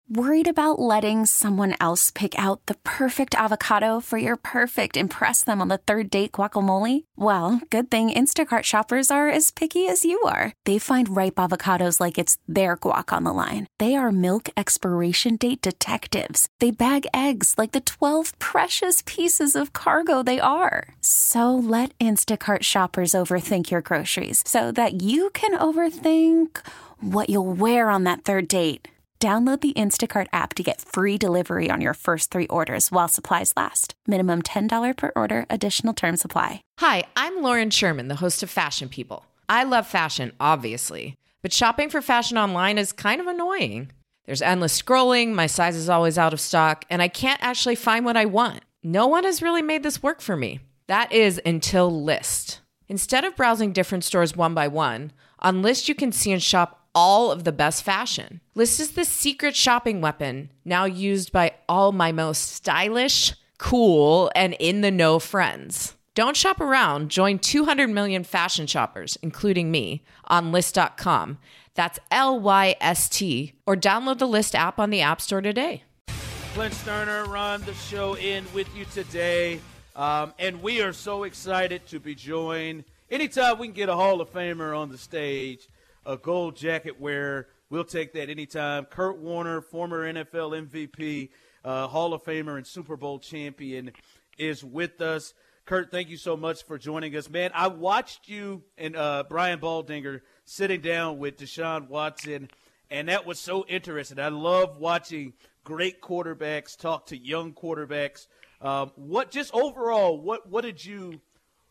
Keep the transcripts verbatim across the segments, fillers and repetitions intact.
Worried about letting someone else pick out the perfect avocado for your perfect impress them on the third date guacamole? Well, good thing Instacart shoppers are as picky as you are. They find ripe avocados like it's their guac on the line. They are milk expiration date detectives. They bag eggs like the twelve precious pieces of cargo they are. So let Instacart shoppers overthink your groceries so that you can overthink what you'll wear on that third date. Download the Instacart app to get free delivery on your first three orders while supplies last. Minimum ten dollars per order. Additional terms apply. Hi, I'm Lauren Sherman, the host of Fashion People. I love fashion, obviously, but shopping for fashion online is kind of annoying. There's endless scrolling, my size is always out of stock, and I can't actually find what I want. No one has really made this work for me. That is until Lyst. Instead of browsing different stores one by one, on Lyst you can see and shop all of the best fashion. Lyst is the secret shopping weapon now used by all my most stylish, cool, and in-the-know friends. Don't shop around. Join two hundred million fashion shoppers, including me, on Lyst dot com. That's L Y S T. Or download the Lyst app on the App Store today. Clint Sterner, Ron, the show in with you today. Um, and we are so excited to be joined. Anytime we can get a Hall of Famer on the stage, a gold jacket wearer, we'll take that anytime. Kurt Warner, former N F L M V P, uh, Hall of Famer and Super Bowl champion, is with us. Kurt, thank you so much for joining us. Man, I watched you and uh, Brian Baldinger sitting down with Deshaun Watson, and that was so interesting. I love watching great quarterbacks talk to young quarterbacks. Um, what just overall, what what did you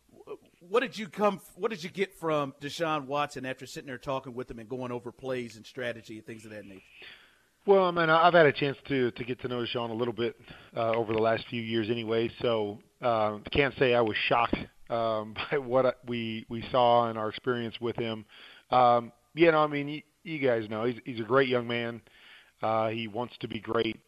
what did you come what did you get from Deshaun Watson after sitting there talking with him and going over plays and strategy and things of that nature? Well, I mean, I've had a chance to to get to know Deshaun a little bit uh, over the last few years, anyway. So uh, I can't say I was shocked um, by what we we saw and our experience with him. Um, you know, I mean, you, you guys know he's he's a great young man. Uh, he wants to be great.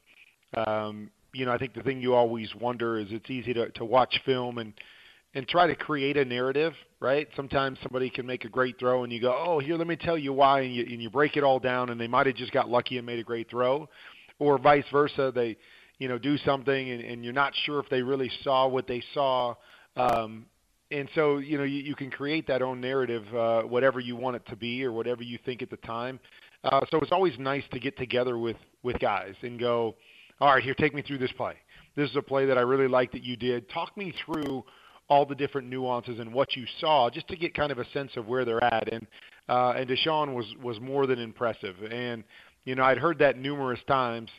Um, you know, I think the thing you always wonder is it's easy to, to watch film and, and try to create a narrative, right? Sometimes somebody can make a great throw and you go, oh, here, let me tell you why, and you, and you break it all down, and they might have just got lucky and made a great throw. Or vice versa, they, you know, do something and, and you're not sure if they really saw what they saw. Um, and so, you know, you, you can create that own narrative, uh, whatever you want it to be or whatever you think at the time. Uh, so it's always nice to get together with, with guys and go, all right, here, take me through this play. This is a play that I really like that you did. Talk me through all the different nuances and what you saw, just to get kind of a sense of where they're at. And uh, and Deshaun was was more than impressive. And you know, I'd heard that numerous times.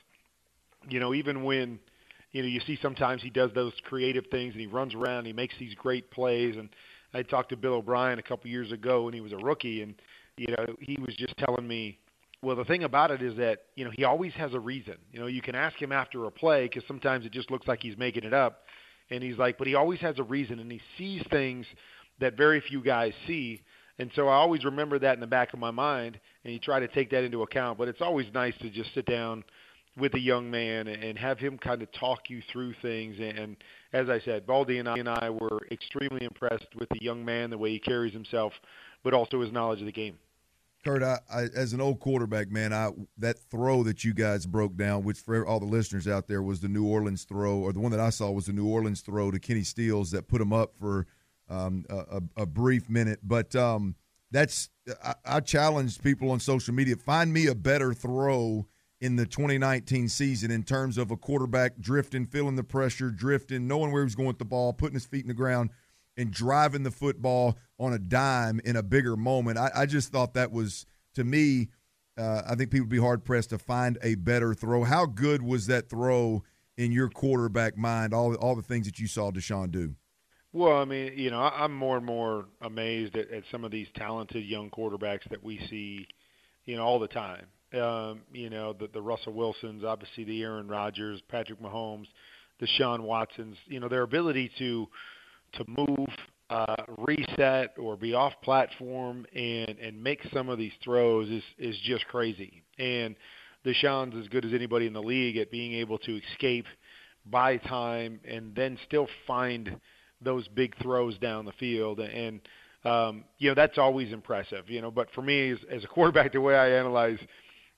You know, even when you know you see sometimes he does those creative things and he runs around, and he makes these great plays. And I talked to Bill O'Brien a couple years ago when he was a rookie, and you know, he was just telling me, well, the thing about it is that, you know, he always has a reason. You know, you can ask him after a play because sometimes it just looks like he's making it up. And he's like, but he always has a reason, and he sees things that very few guys see. And so I always remember that in the back of my mind, and you try to take that into account. But it's always nice to just sit down with a young man and have him kind of talk you through things. And as I said, Baldy and I, and I were extremely impressed with the young man, the way he carries himself, but also his knowledge of the game. Kurt, I, I, as an old quarterback, man, I that throw that you guys broke down, which for all the listeners out there was the New Orleans throw, or the one that I saw was the New Orleans throw to Kenny Stills that put him up for um, a, a brief minute. But um, that's I, I challenged people on social media, find me a better throw in the twenty nineteen season in terms of a quarterback drifting, feeling the pressure, drifting, knowing where he was going with the ball, putting his feet in the ground, and driving the football on a dime in a bigger moment. I, I just thought that was, to me, uh, I think people would be hard-pressed to find a better throw. How good was that throw in your quarterback mind, all, all the things that you saw Deshaun do? Well, I mean, you know, I'm more and more amazed at, at some of these talented young quarterbacks that we see, you know, all the time. Um, you know, the, the Russell Wilsons, obviously the Aaron Rodgers, Patrick Mahomes, Deshaun Watsons, you know, their ability to – to move, uh, reset, or be off platform and, and make some of these throws is, is just crazy. And Deshaun's as good as anybody in the league at being able to escape, buy time, and then still find those big throws down the field. And, um, you know, that's always impressive, you know. But for me, as, as a quarterback, the way I analyze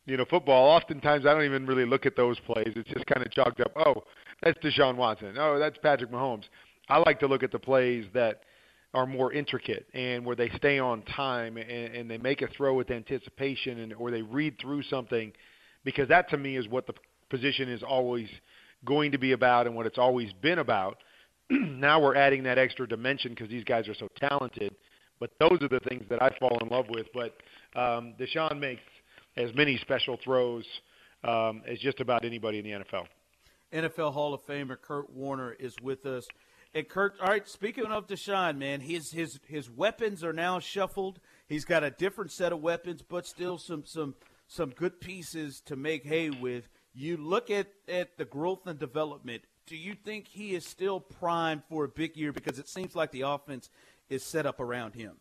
you know, football, oftentimes I don't even really look at those plays. It's just kind of chalked up, oh, that's Deshaun Watson. Oh, that's Patrick Mahomes. I like to look at the plays that are more intricate and where they stay on time and, and they make a throw with anticipation and or they read through something, because that to me is what the position is always going to be about and what it's always been about. Now we're adding that extra dimension because these guys are so talented. But those are the things that I fall in love with. But um, Deshaun makes as many special throws um, as just about anybody in the N F L. N F L Hall of Famer Kurt Warner is with us. And Kurt, all right, speaking of Deshaun, man, his his his weapons are now shuffled. He's got a different set of weapons, but still some some some good pieces to make hay with. You look at, at the growth and development. Do you think he is still primed for a big year? Because it seems like the offense is set up around him.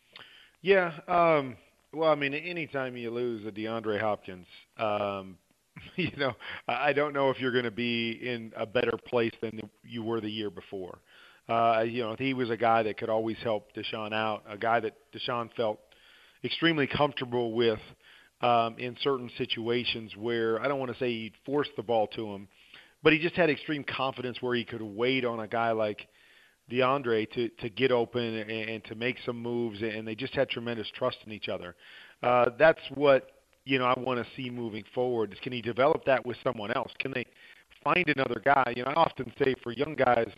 Yeah. Um, well, I mean, anytime you lose a DeAndre Hopkins, um, you know, I don't know if you're going to be in a better place than you were the year before. Uh, you know, he was a guy that could always help Deshaun out, a guy that Deshaun felt extremely comfortable with um, in certain situations where I don't want to say he'd force the ball to him, but he just had extreme confidence where he could wait on a guy like DeAndre to, to get open and, and to make some moves, and they just had tremendous trust in each other. Uh, that's what, you know, I want to see moving forward. Is can he develop that with someone else? Can they find another guy? You know, I often say for young guys,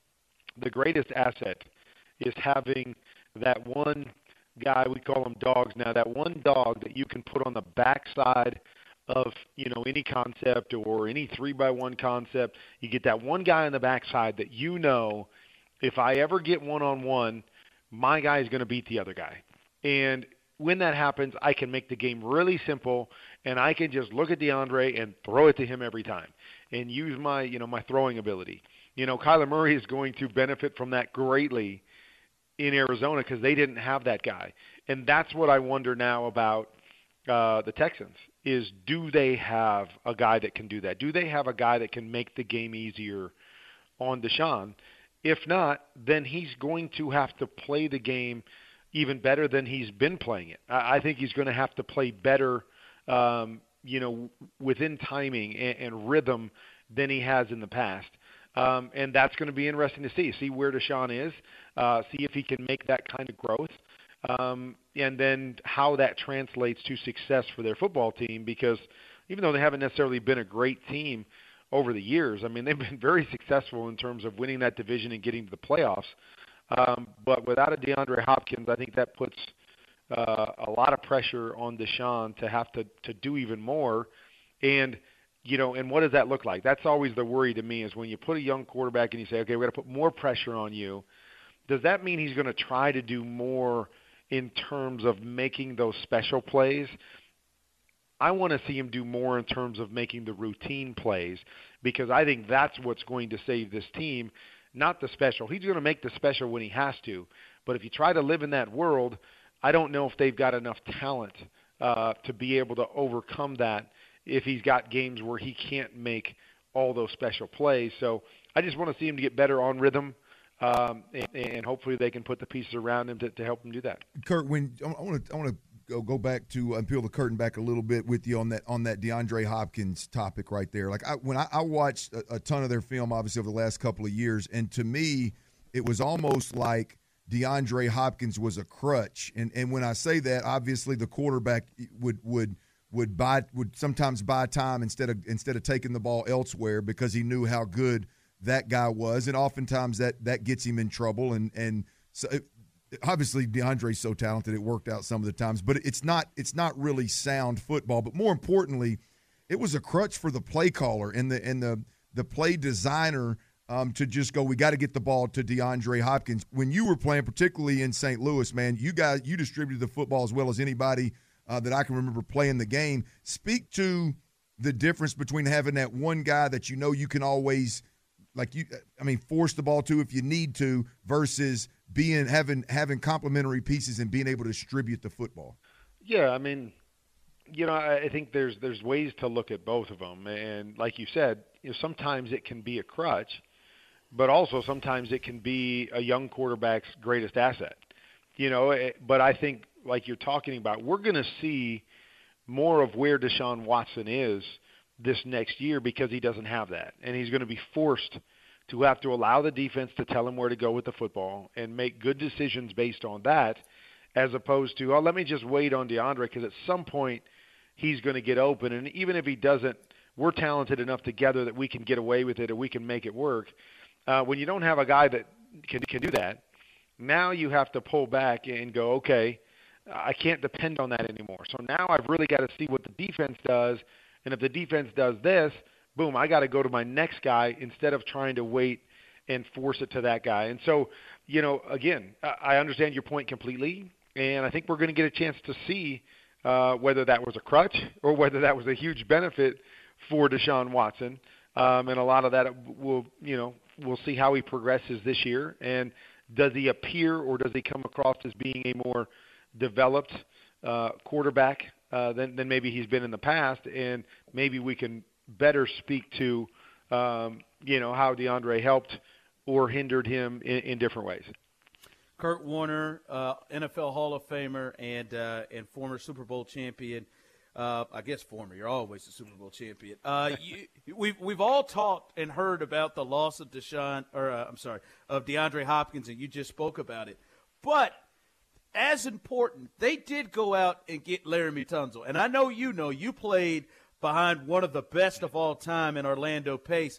the greatest asset is having that one guy, we call them dogs now, that one dog that you can put on the backside of, you know, any concept or any three by one concept. You get that one guy on the backside that you know, if I ever get one-on-one, my guy is going to beat the other guy. And when that happens, I can make the game really simple, and I can just look at DeAndre and throw it to him every time and use my, you know, my throwing ability. You know, Kyler Murray is going to benefit from that greatly in Arizona because they didn't have that guy. And that's what I wonder now about uh, the Texans is, do they have a guy that can do that? Do they have a guy that can make the game easier on Deshaun? If not, then he's going to have to play the game even better than he's been playing it. I think he's going to have to play better, um, you know, within timing and, and rhythm than he has in the past. Um, and that's going to be interesting to see, see where Deshaun is, uh, see if he can make that kind of growth, um, and then how that translates to success for their football team, because even though they haven't necessarily been a great team over the years, I mean, they've been very successful in terms of winning that division and getting to the playoffs. Um, but without a DeAndre Hopkins, I think that puts uh, a lot of pressure on Deshaun to have to, to do even more. And, you know, and what does that look like? That's always the worry to me, is when you put a young quarterback and you say, okay, we're going to put more pressure on you. Does that mean he's going to try to do more in terms of making those special plays? I want to see him do more in terms of making the routine plays, because I think that's what's going to save this team, not the special. He's going to make the special when he has to, but if you try to live in that world, I don't know if they've got enough talent uh, to be able to overcome that if he's got games where he can't make all those special plays. So I just want to see him to get better on rhythm, um, and, and hopefully they can put the pieces around him to, to help him do that. Kurt, when I want to, I want to go go back to and peel the curtain back a little bit with you on that on that DeAndre Hopkins topic right there. Like I, when I, I watched a, a ton of their film, obviously over the last couple of years, and to me, it was almost like DeAndre Hopkins was a crutch. And and when I say that, obviously the quarterback would would would buy would sometimes buy time instead of instead of taking the ball elsewhere because he knew how good that guy was, and oftentimes that that gets him in trouble. And and so. It, Obviously, DeAndre's so talented; it worked out some of the times, but it's not it's not really sound football. But more importantly, it was a crutch for the play caller and the and the the play designer um, to just go, we got to get the ball to DeAndre Hopkins. When you were playing, particularly in Saint Louis, man, you guys you distributed the football as well as anybody uh, that I can remember playing the game. Speak to the difference between having that one guy that you know you can always, like you, I mean, force the ball to if you need to, versus being having having complementary pieces and being able to distribute the football. Yeah, I mean, you know, I think there's there's ways to look at both of them, and like you said, you know, sometimes it can be a crutch, but also sometimes it can be a young quarterback's greatest asset. You know, but I think like you're talking about, we're going to see more of where Deshaun Watson is this next year because he doesn't have that. And he's going to be forced to have to allow the defense to tell him where to go with the football and make good decisions based on that, as opposed to, oh, let me just wait on DeAndre because at some point he's going to get open. And even if he doesn't, we're talented enough together that we can get away with it or we can make it work. Uh, when you don't have a guy that can can do that, now you have to pull back and go, okay, I can't depend on that anymore. So now I've really got to see what the defense does, and if the defense does this, boom, I got to go to my next guy instead of trying to wait and force it to that guy. And so, you know, again, I understand your point completely, and I think we're going to get a chance to see uh, whether that was a crutch or whether that was a huge benefit for Deshaun Watson. Um, and a lot of that will, you know, we'll see how he progresses this year. And does he appear or does he come across as being a more developed uh, quarterback uh, than, than maybe he's been in the past? And maybe we can better speak to, um, you know, how DeAndre helped or hindered him in, in different ways. Kurt Warner, uh, N F L Hall of Famer and uh, and former Super Bowl champion. Uh, I guess former. You're always a Super Bowl champion. Uh, you, we've we've all talked and heard about the loss of Deshaun, or uh, I'm sorry, of DeAndre Hopkins, and you just spoke about it. But as important, they did go out and get Laremy Tunsil, and I know you know you played behind one of the best of all time in Orlando Pace.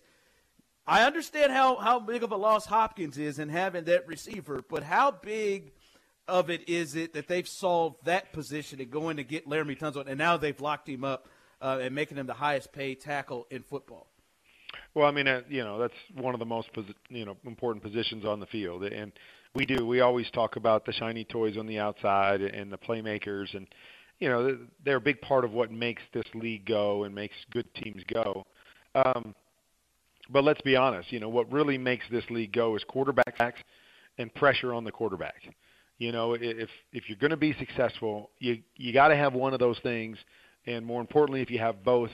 I understand how how big of a loss Hopkins is in having that receiver, but how big of it is it that they've solved that position and going to get Laremy Tunsil, and now they've locked him up uh, and making him the highest paid tackle in football? Well, I mean, uh, you know, that's one of the most, you know, important positions on the field. And we do, we always talk about the shiny toys on the outside and the playmakers. And, you know, they're a big part of what makes this league go and makes good teams go. Um, but let's be honest, you know, what really makes this league go is quarterbacks and pressure on the quarterback. You know, if if you're going to be successful, you you got to have one of those things, and more importantly, if you have both,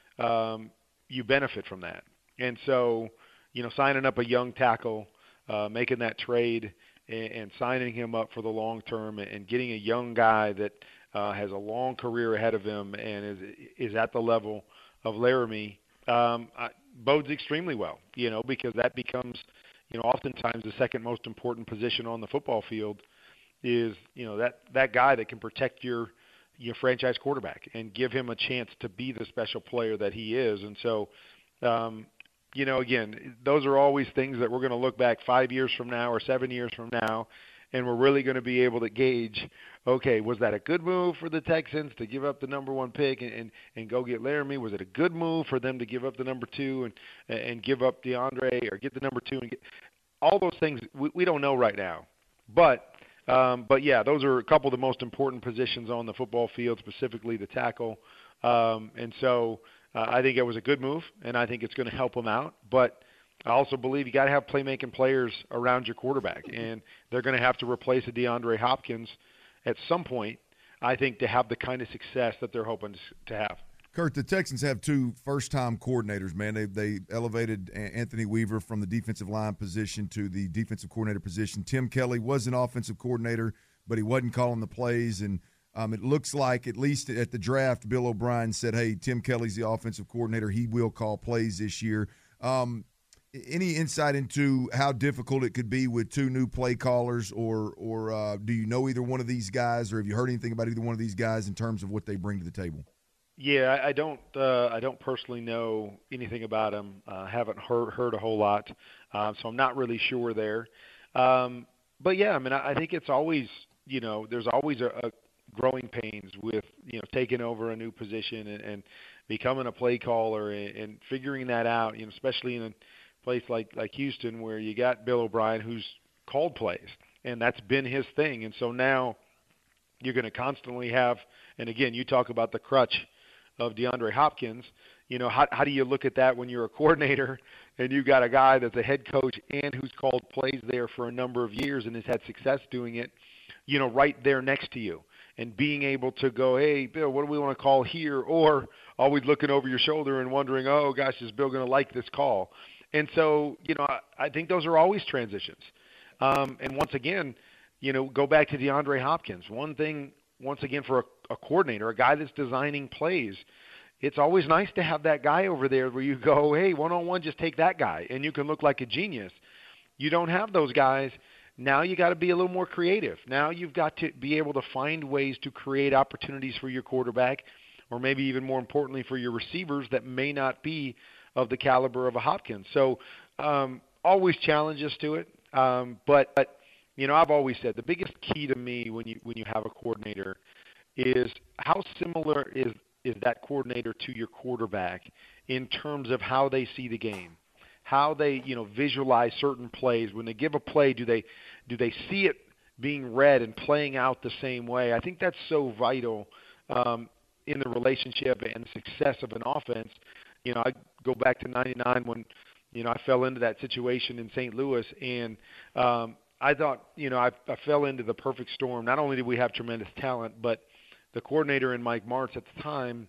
um, you benefit from that. And so, you know, signing up a young tackle, uh, making that trade, and, and signing him up for the long term, and getting a young guy that uh, has a long career ahead of him and is is at the level of Laremy, um, I, bodes extremely well. You know, because that becomes, you know, oftentimes the second most important position on the football field. Is, you know, that, that guy that can protect your your franchise quarterback and give him a chance to be the special player that he is. And so, um, you know, again, those are always things that we're going to look back five years from now or seven years from now, and we're really going to be able to gauge, okay, was that a good move for the Texans to give up the number one pick and, and, and go get Laremy? Was it a good move for them to give up the number two and, and give up DeAndre or get the number two? And get, all those things we, we don't know right now. But Um, but, yeah, those are a couple of the most important positions on the football field, specifically the tackle. Um, and so uh, I think it was a good move, and I think it's going to help them out. But I also believe you got to have playmaking players around your quarterback, and they're going to have to replace a DeAndre Hopkins at some point, I think, to have the kind of success that they're hoping to have. Kurt, the Texans have two first-time coordinators, man. They they elevated Anthony Weaver from the defensive line position to the defensive coordinator position. Tim Kelly was an offensive coordinator, but he wasn't calling the plays. And um, it looks like, at least at the draft, Bill O'Brien said, hey, Tim Kelly's the offensive coordinator. He will call plays this year. Um, any insight into how difficult it could be with two new play callers, or, or uh, do you know either one of these guys, or have you heard anything about either one of these guys in terms of what they bring to the table? Yeah, I don't. Uh, I don't personally know anything about him. I uh, haven't heard heard a whole lot, uh, so I'm not really sure there. Um, but yeah, I mean, I, I think it's always, you know, there's always a, a growing pains with, you know, taking over a new position and, and becoming a play caller and, and figuring that out. You know, especially in a place like like Houston where you got Bill O'Brien who's called plays, and that's been his thing. And so now you're going to constantly have, and again, you talk about the crutch of DeAndre Hopkins. You know, how, how do you look at that when you're a coordinator and you've got a guy that's a head coach and who's called plays there for a number of years and has had success doing it, you know, right there next to you, and being able to go, hey, Bill, what do we want to call here? Or always looking over your shoulder and wondering, oh, gosh, is Bill going to like this call? And so, you know, I, I think those are always transitions. Um, and once again, you know, go back to DeAndre Hopkins. One thing once again, for a, a coordinator, a guy that's designing plays, it's always nice to have that guy over there where you go, hey, one-on-one, just take that guy, and you can look like a genius. You don't have those guys. Now you got to be a little more creative. Now you've got to be able to find ways to create opportunities for your quarterback, or maybe even more importantly for your receivers that may not be of the caliber of a Hopkins. So um, always challenges to it. Um, but, but, you know, I've always said the biggest key to me when you when you have a coordinator is how similar is, is that coordinator to your quarterback in terms of how they see the game, how they, you know, visualize certain plays. When they give a play, do they do they see it being read and playing out the same way? I think that's so vital um, in the relationship and the success of an offense. You know, I go back to ninety-nine when, you know, I fell into that situation in Saint Louis, and um, I thought, you know, I, I fell into the perfect storm. Not only did we have tremendous talent, but the coordinator in Mike Martz at the time,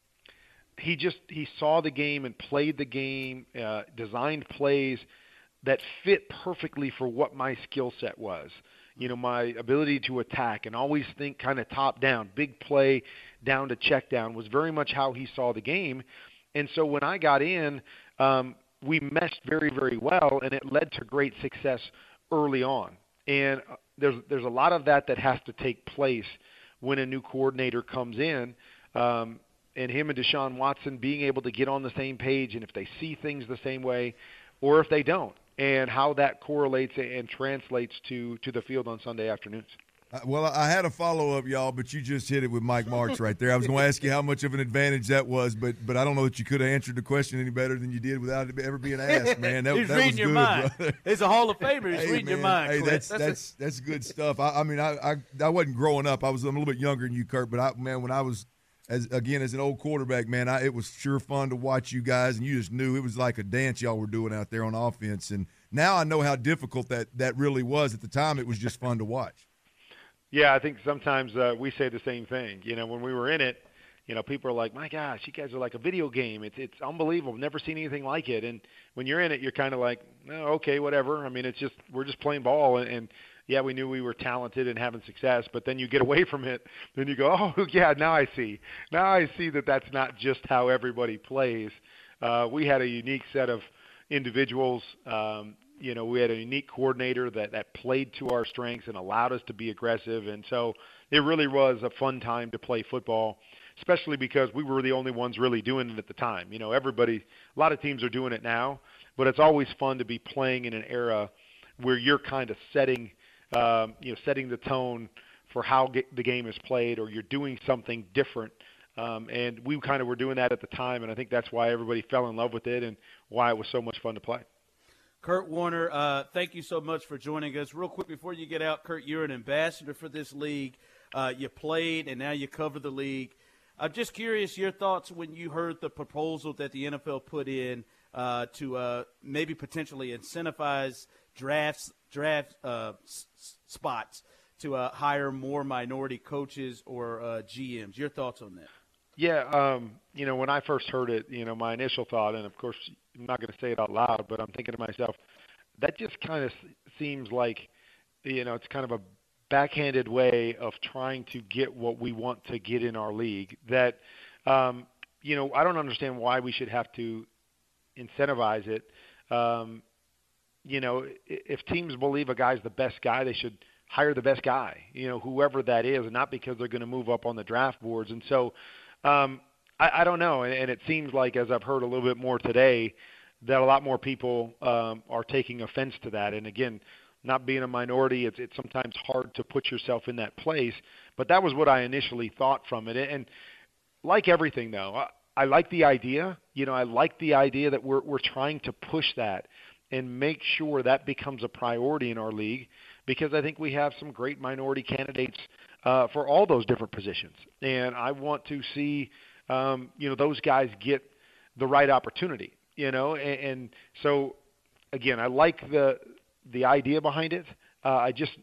he just he saw the game and played the game, uh, designed plays that fit perfectly for what my skill set was. You know, my ability to attack and always think kind of top down, big play down to check down was very much how he saw the game. And so when I got in, um, we meshed very, very well, and it led to great success early on. And there's there's a lot of that that has to take place when a new coordinator comes in, um, and him and Deshaun Watson being able to get on the same page, and if they see things the same way or if they don't, and how that correlates and translates to, to the field on Sunday afternoons. Uh, well, I had a follow-up, y'all, but you just hit it with Mike Martz right there. I was going to ask you how much of an advantage that was, but but I don't know that you could have answered the question any better than you did without it ever being asked, man. That, He's that reading was your good, mind. brother. He's a Hall of Famer. He's Hey, reading man. your mind. Hey, Clint. that's that's that's that's good stuff. I, I mean, I, I I wasn't growing up. I was I'm a little bit younger than you, Kurt. But I, man, when I was as again as an old quarterback, man, I, it was sure fun to watch you guys, and you just knew it was like a dance y'all were doing out there on offense. And now I know how difficult that that really was. At the time, it was just fun to watch. Yeah, I think sometimes uh, we say the same thing. You know, when we were in it, you know, people are like, my gosh, you guys are like a video game. It's it's unbelievable. I've never seen anything like it. And when you're in it, you're kind of like, oh, okay, whatever. I mean, it's just we're just playing ball. And, and, yeah, we knew we were talented and having success. But then you get away from it. Then you go, oh, yeah, now I see. Now I see that that's not just how everybody plays. Uh, we had a unique set of individuals. Um, You know, we had a unique coordinator that, that played to our strengths and allowed us to be aggressive. And so it really was a fun time to play football, especially because we were the only ones really doing it at the time. You know, everybody, a lot of teams are doing it now, but it's always fun to be playing in an era where you're kind of setting, um, you know, setting the tone for how ge- the game is played, or you're doing something different. Um, and we kind of were doing that at the time, and I think that's why everybody fell in love with it and why it was so much fun to play. Kurt Warner, uh, thank you so much for joining us. Real quick before you get out, Kurt, you're an ambassador for this league. Uh, you played, and now you cover the league. I'm just curious your thoughts when you heard the proposal that the N F L put in uh, to uh, maybe potentially incentivize drafts, draft uh, s- spots to uh, hire more minority coaches or uh, G Ms. Your thoughts on that? Yeah, um, you know, when I first heard it, you know, my initial thought, and of course I'm not going to say it out loud, but I'm thinking to myself, that just kind of seems like, you know, it's kind of a backhanded way of trying to get what we want to get in our league. That, um, you know, I don't understand why we should have to incentivize it. Um, you know, if teams believe a guy's the best guy, they should hire the best guy, you know, whoever that is, and not because they're going to move up on the draft boards. And so, Um, I, I don't know, and, and it seems like, as I've heard a little bit more today, that a lot more people um, are taking offense to that. And again, not being a minority, it's, it's sometimes hard to put yourself in that place. But that was what I initially thought from it. And like everything, though, I, I like the idea. You know, I like the idea that we're we're trying to push that and make sure that becomes a priority in our league, because I think we have some great minority candidates uh, for all those different positions. And I want to see, um, you know, those guys get the right opportunity, you know. And, and so, again, I like the the idea behind it. Uh, I just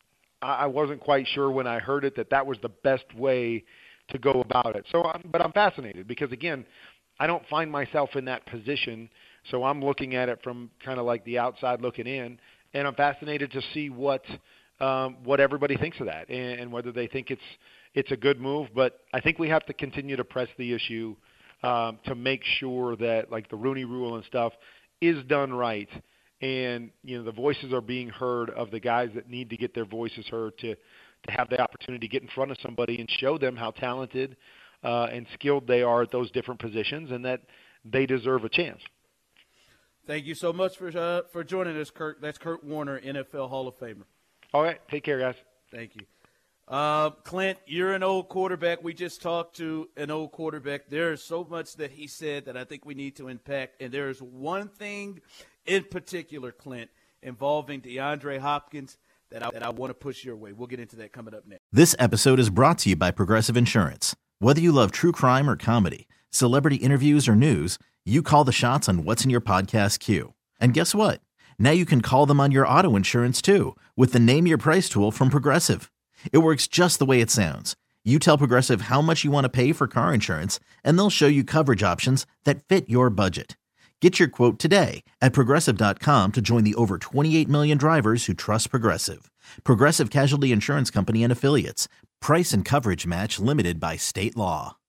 I wasn't quite sure when I heard it that that was the best way to go about it. So, I'm, but I'm fascinated because, again, I don't find myself in that position. So I'm looking at it from kind of like the outside looking in, and I'm fascinated to see what um, what everybody thinks of that, and, and whether they think it's it's a good move. But I think we have to continue to press the issue um, to make sure that, like, the Rooney Rule and stuff is done right. And, you know, the voices are being heard of the guys that need to get their voices heard to, to have the opportunity to get in front of somebody and show them how talented uh, and skilled they are at those different positions and that they deserve a chance. Thank you so much for uh, for joining us, Kurt. That's Kurt Warner, N F L Hall of Famer. All right. Take care, guys. Thank you. Uh, Clint, you're an old quarterback. We just talked to an old quarterback. There is so much that he said that I think we need to unpack, and there is one thing in particular, Clint, involving DeAndre Hopkins that I, that I want to push your way. We'll get into that coming up next. This episode is brought to you by Progressive Insurance. Whether you love true crime or comedy, celebrity interviews or news, you call the shots on what's in your podcast queue. And guess what? Now you can call them on your auto insurance too with the Name Your Price tool from Progressive. It works just the way it sounds. You tell Progressive how much you want to pay for car insurance, and they'll show you coverage options that fit your budget. Get your quote today at Progressive dot com to join the over twenty-eight million drivers who trust Progressive. Progressive Casualty Insurance Company and Affiliates. Price and coverage match limited by state law.